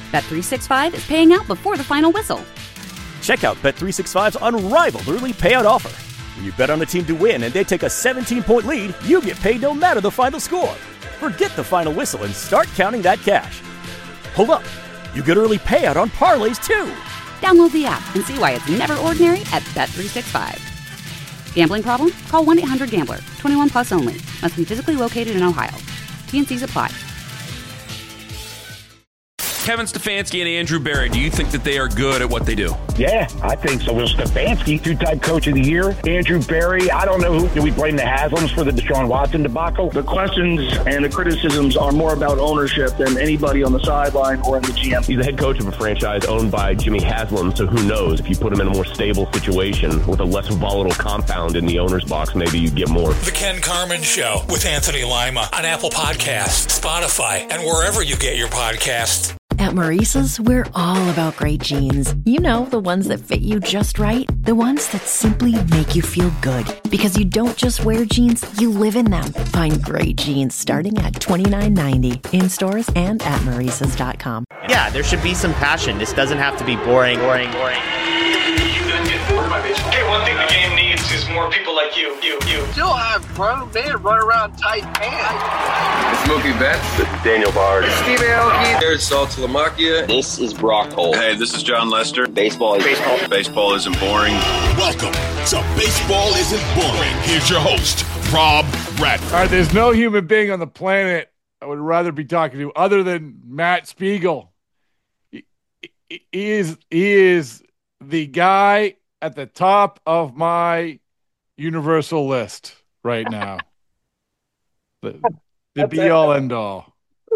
Bet365 is paying out before the final whistle. Check out Bet365's unrivaled early payout offer. When you bet on a team to win and they take a 17-point lead, you get paid no matter the final score. Forget the final whistle and start counting that cash. Hold up. You get early payout on parlays, too. Download the app and see why it's never ordinary at Bet365. Gambling problem? Call 1-800-GAMBLER. 21 plus only. Must be physically located in Ohio. T&Cs apply. Kevin Stefanski and Andrew Berry, do you think that they are good at what they do? Yeah, I think so. Well, Stefanski, two-time coach of the year. Andrew Berry, I don't know who. Do we blame the Haslams for the Deshaun Watson debacle? The questions and the criticisms are more about ownership than anybody on the sideline or in the GM. He's the head coach of a franchise owned by Jimmy Haslam, so who knows? If you put him in a more stable situation with a less volatile compound in the owner's box, maybe you get more. The Ken Carman Show with Anthony Lima on Apple Podcasts, Spotify, and wherever you get your podcasts. At Maurice's, we're all about great jeans. You know, the ones that fit you just right. The ones that simply make you feel good. Because you don't just wear jeans, you live in them. Find great jeans starting at $29.90 in stores and at Maurice's.com. Yeah, there should be some passion. This doesn't have to be boring. You guys get bored by baseball. Okay, one thing the game needs is more people like you. Still have grown men run around tight pants. It's Mookie Betts. This is Daniel Bard. It's Steve Aoki. There's Sal Talamacchia. This is Brock Holt. Hey, this is John Lester. Baseball isn't boring. Welcome to Baseball Isn't Boring. Here's your host, Rob Bradford. All right, there's no human being on the planet I would rather be talking to other than Matt Spiegel. He is the guy at the top of my universal list right now. The be-all, end-all.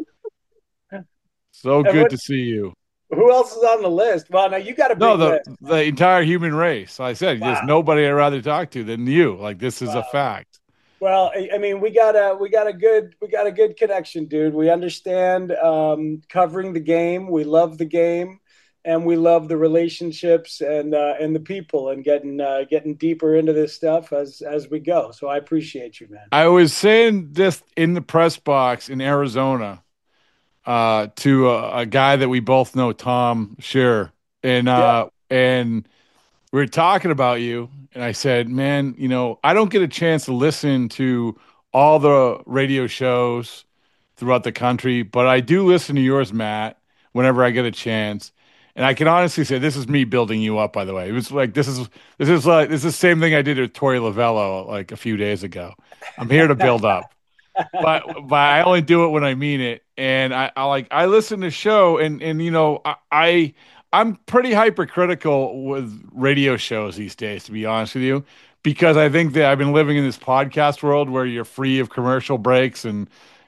So good to see you. Who else is on the list? Well, now you got a big list. The entire human race. I said, wow. There's nobody I'd rather talk to than you. Like, this is a fact. Well, I mean, we got a good connection, dude. We understand covering the game. We love the game. And we love the relationships and the people and getting deeper into this stuff as we go. So I appreciate you, man. I was saying this in the press box in Arizona to a guy that we both know, Tom Scherer, and we were talking about you. And I said, man, I don't get a chance to listen to all the radio shows throughout the country, but I do listen to yours, Matt, whenever I get a chance. And I can honestly say this is me building you up, by the way. It was like this is the same thing I did with Tori Lavello like a few days ago. I'm here to build up. But I only do it when I mean it. And I listen to the show and I'm pretty hypercritical with radio shows these days, to be honest with you, because I think that I've been living in this podcast world where you're free of commercial breaks and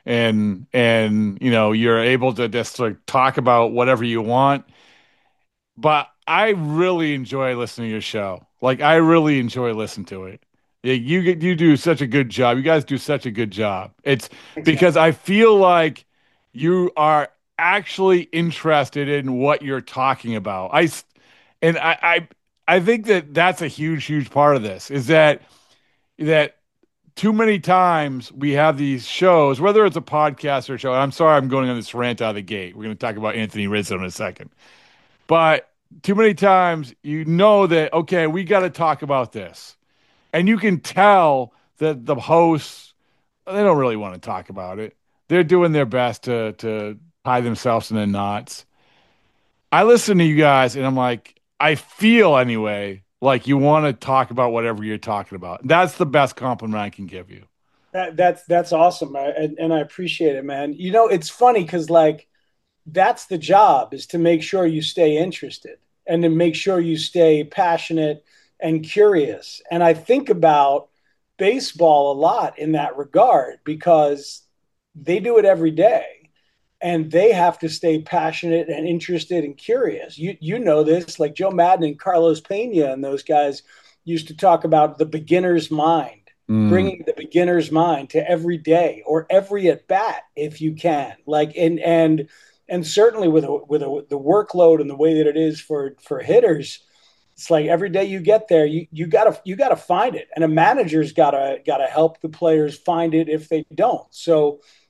you're able to just like talk about whatever you want. But I really enjoy listening to your show. Like, I really enjoy listening to it. You do such a good job. You guys do such a good job. It's because I feel like you are actually interested in what you're talking about. I think that that's a huge part of this, is that too many times we have these shows, whether it's a podcast or a show. I'm sorry I'm going on this rant out of the gate. We're going to talk about Anthony Rizzo in a second. But too many times that, okay, we got to talk about this. And you can tell that the hosts, they don't really want to talk about it. They're doing their best to tie themselves in the knots. I listen to you guys and I'm like, I feel anyway, like you want to talk about whatever you're talking about. That's the best compliment I can give you. That's awesome. And I appreciate it, man. It's funny because that's the job, is to make sure you stay interested and to make sure you stay passionate and curious. And I think about baseball a lot in that regard because they do it every day and they have to stay passionate and interested and curious. You know this, like Joe Madden and Carlos Pena and those guys used to talk about the beginner's mind, bringing the beginner's mind to every day or every at bat if you can. And certainly with the workload and the way that it is for hitters, it's like every day you get there, you gotta find it, and a manager's gotta help the players find it if they don't. So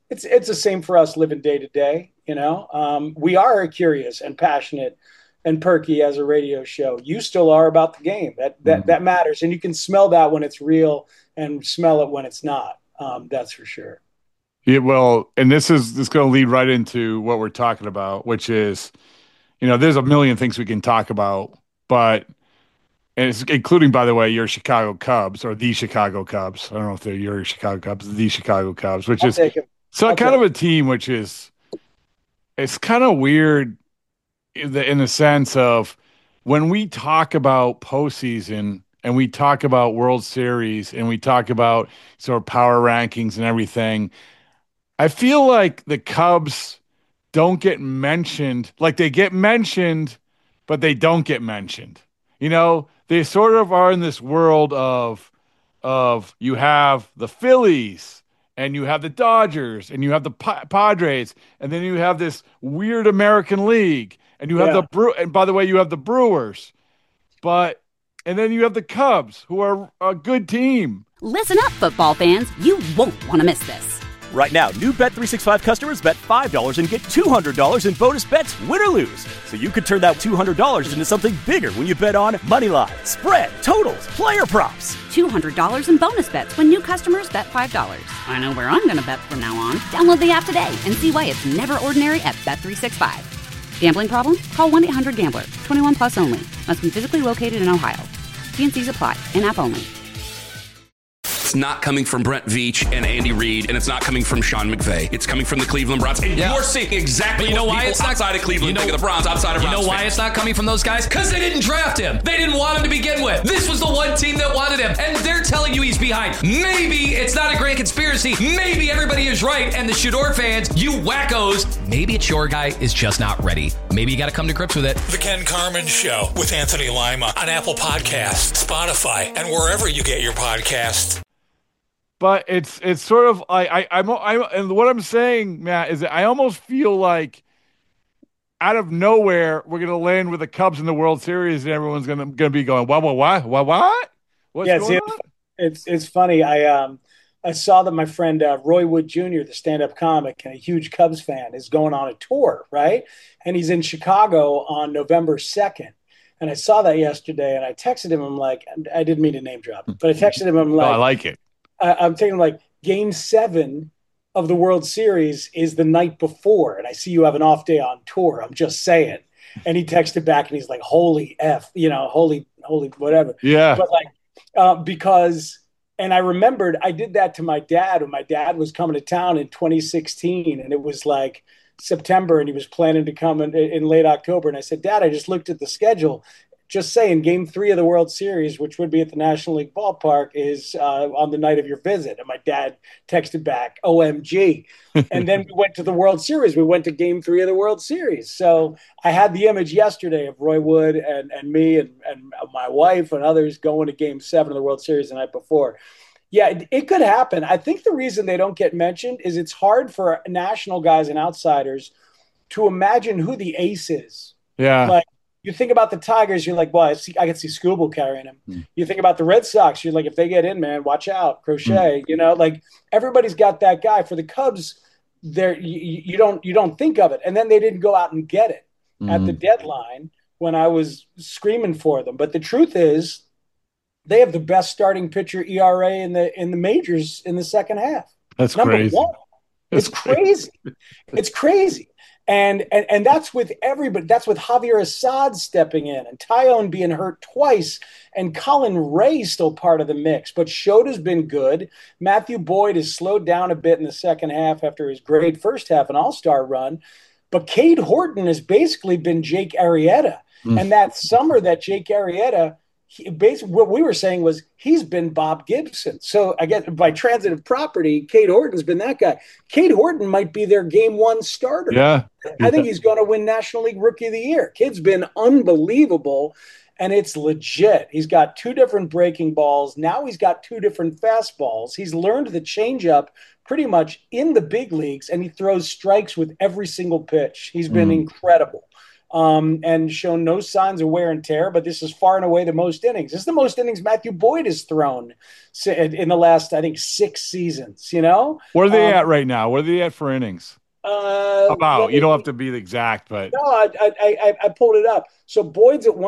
it's the same for us living day to day. We are curious and passionate and perky as a radio show. You still are about the game. That matters, and you can smell that when it's real and smell it when it's not. That's for sure. Yeah, well, and this is going to lead right into what we're talking about, which is, there's a million things we can talk about, but and it's including, by the way, your Chicago Cubs or the Chicago Cubs. I don't know if they're your Chicago Cubs, the Chicago Cubs, which is kind of a team which is, it's kind of weird in the sense of when we talk about postseason and we talk about World Series and we talk about sort of power rankings and everything, I feel like the Cubs don't get mentioned. Like they get mentioned, but they don't get mentioned. They sort of are in this world of you have the Phillies and you have the Dodgers and you have the Padres, and then you have this weird American League, and you have and by the way, you have the Brewers, and then you have the Cubs, who are a good team. Listen up, football fans. You won't want to miss this. Right now, new Bet365 customers bet $5 and get $200 in bonus bets, win or lose. So you could turn that $200 into something bigger when you bet on money line, spread, totals, player props. $200 in bonus bets when new customers bet $5. I know where I'm going to bet from now on. Download the app today and see why it's never ordinary at Bet365. Gambling problem? Call 1-800-GAMBLER. 21 plus only. Must be physically located in Ohio. T&Cs apply. In-app only. It's not coming from Brent Veach and Andy Reid, and it's not coming from Sean McVay. It's coming from the Cleveland Browns. And you're seeing exactly what people outside of Cleveland think of the Browns, outside of Browns. You know why it's not coming from those guys? Because they didn't draft him. They didn't want him to begin with. This was the one team that wanted him, and they're telling you he's behind. Maybe it's not a great conspiracy. Maybe everybody is right, and the Shador fans, you wackos, maybe it's your guy is just not ready. Maybe you got to come to grips with it. The Ken Carman Show with Anthony Lima on Apple Podcasts, Spotify, and wherever you get your podcasts. But it's sort of I'm and what I'm saying, Matt, is that I almost feel like out of nowhere we're going to land with the Cubs in the World Series and everyone's going to be going, what? What's going on? It's funny. I saw that my friend Roy Wood Jr., the stand-up comic and a huge Cubs fan, is going on a tour, right? And he's in Chicago on November 2nd. And I saw that yesterday, and I texted him. I'm like, I didn't mean to name drop, but I texted him. I'm like, I like it. I'm thinking like Game 7 of the World Series is the night before, and I see you have an off day on tour. I'm just saying. And he texted back, and he's like, "Holy F, holy whatever." Yeah. But like, because, and I remembered I did that to my dad when my dad was coming to town in 2016, and it was like September, and he was planning to come in late October, and I said, "Dad, I just looked at the schedule. Just saying, Game 3 of the World Series, which would be at the National League Ballpark, is on the night of your visit." And my dad texted back, "OMG." And then we went to the World Series. We went to Game 3 of the World Series. So I had the image yesterday of Roy Wood and me and my wife and others going to Game 7 of the World Series the night before. Yeah, it could happen. I think the reason they don't get mentioned is it's hard for national guys and outsiders to imagine who the ace is. Yeah. Like, you think about the Tigers, you're like, well, I can see Skubal carrying him. You think about the Red Sox, you're like, if they get in, man, watch out, Crochet. Like everybody's got that guy. For the Cubs, you don't think of it, and then they didn't go out and get it at the deadline when I was screaming for them. But the truth is, they have the best starting pitcher ERA in the majors in the second half. That's number crazy. One. It's crazy. It's crazy. And that's with everybody. That's with Javier Assad stepping in and Tyone being hurt twice and Colin Ray still part of the mix. But Shota's been good. Matthew Boyd has slowed down a bit in the second half after his great first half, an all-star run. But Cade Horton has basically been Jake Arrieta. And that summer that Jake Arrieta, basically what we were saying was he's been Bob Gibson. So I guess by transitive property, Cade Horton's been that guy. Cade Horton might be their Game 1 starter. Yeah. I think he's going to win National League Rookie of the Year. Kid's been unbelievable, and it's legit. He's got 2 different breaking balls. Now he's got 2 different fastballs. He's learned the changeup pretty much in the big leagues, and he throws strikes with every single pitch. He's been incredible. and shown no signs of wear and tear, but this is far and away the most innings. This is the most innings Matthew Boyd has thrown in the last, I think, 6 seasons, you know? Where are they at right now? Where are they at for innings? About. You don't have to be the exact, but. No, I pulled it up. So Boyd's at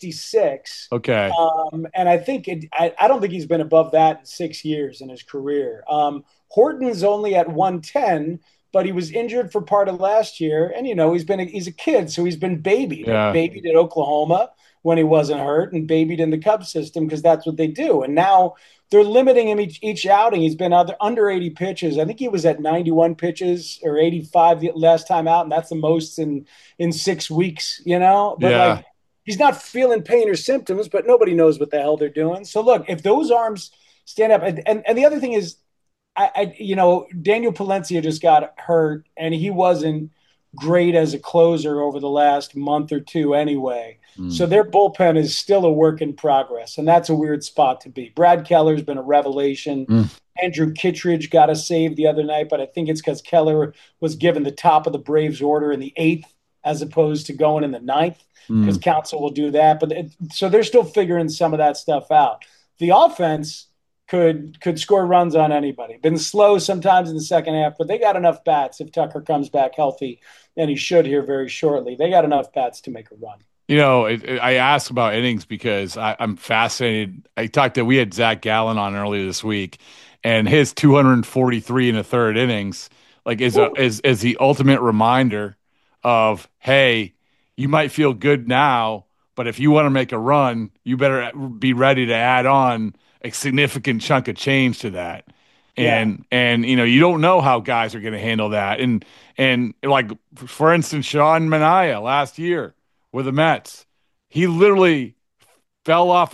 166. Okay. And I think I don't think he's been above that in 6 years in his career. Horton's only at 110, but he was injured for part of last year. And, you know, he's a kid, so he's been babied. Yeah. Babied at Oklahoma when he wasn't hurt, and babied in the Cubs system because that's what they do. And now they're limiting him each outing. He's been under 80 pitches. I think he was at 91 pitches or 85 the last time out, and that's the most in 6 weeks, you know? But like, he's not feeling pain or symptoms, but nobody knows what the hell they're doing. So look, if those arms stand up, and the other thing is, you know, Daniel Palencia just got hurt, and he wasn't great as a closer over the last month or two anyway. So their bullpen is still a work in progress, and that's a weird spot to be. Brad Keller's been a revelation. Andrew Kittredge got a save the other night, but I think it's because Keller was given the top of the Braves order in the 8th as opposed to going in the 9th, because counsel will do that. But so they're still figuring some of that stuff out. The offense could score runs on anybody. Been slow sometimes in the second half, but they got enough bats if Tucker comes back healthy, and he should here very shortly. They got enough bats to make a run. You know, I asked about innings because I'm fascinated. We had Zach Gallen on earlier this week, and his 243 in the third innings, like is the ultimate reminder of, hey, you might feel good now, but if you want to make a run, you better be ready to add on a significant chunk of change to that. And you know, you don't know how guys are going to handle that. And like, for instance, Sean Manaea last year with the Mets, he literally fell off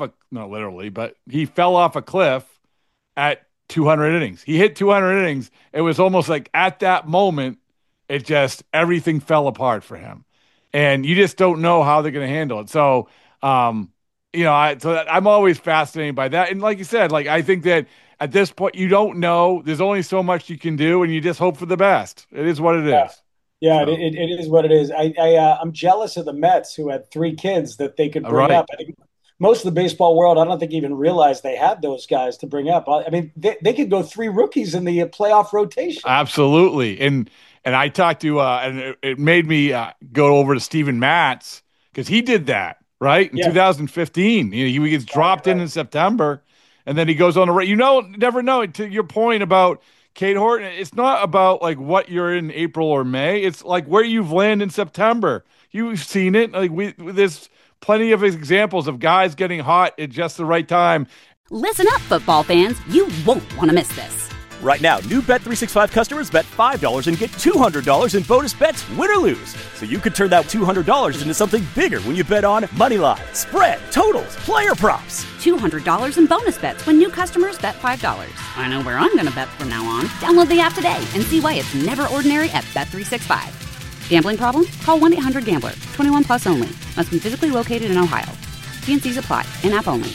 he fell off a cliff at 200 innings. He hit 200 innings. It was almost like at that moment, everything fell apart for him. And you just don't know how they're going to handle it. So, you know, I'm always fascinated by that. And like you said, like, I think that at this point, you don't know. There's only so much you can do, and you just hope for the best. It is what it is. Yeah, it is what it is. I'm jealous of the Mets, who had 3 kids that they could bring up. I think most of the baseball world, I don't think even realized they had those guys to bring up. I mean, they could go 3 rookies in the playoff rotation. Absolutely. And I talked to, and it made me go over to Steven Matz, because he did that, right? In 2015. He gets dropped in September, and then he goes on a – you know, never know. To your point about – Cade Horton, it's not about like what you're in April or May. It's like where you've landed in September. You've seen it. Like there's plenty of examples of guys getting hot at just the right time. Listen up, football fans. You won't want to miss this. Right now, new Bet365 customers bet $5 and get $200 in bonus bets, win or lose. So you could turn that $200 into something bigger when you bet on money line, spread, totals, player props. $200 in bonus bets when new customers bet $5. I know where I'm going to bet from now on. Download the app today and see why it's never ordinary at Bet365. Gambling problem? Call 1-800-GAMBLER. 21 plus only. Must be physically located in Ohio. T&Cs apply. In-app only.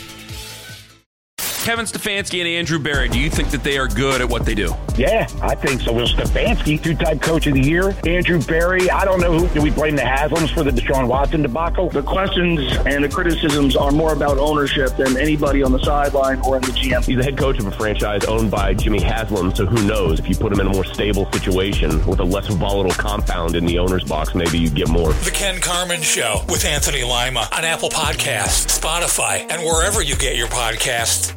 Kevin Stefanski and Andrew Berry, do you think that they are good at what they do? Yeah, I think so. Will Stefanski, 2-time coach of the year. Andrew Berry, I don't know who. Do we blame the Haslams for the Deshaun Watson debacle? The questions and the criticisms are more about ownership than anybody on the sideline or in the GM. He's the head coach of a franchise owned by Jimmy Haslam, so who knows? If you put him in a more stable situation with a less volatile compound in the owner's box, maybe you get more. The Ken Carman Show with Anthony Lima on Apple Podcasts, Spotify, and wherever you get your podcasts.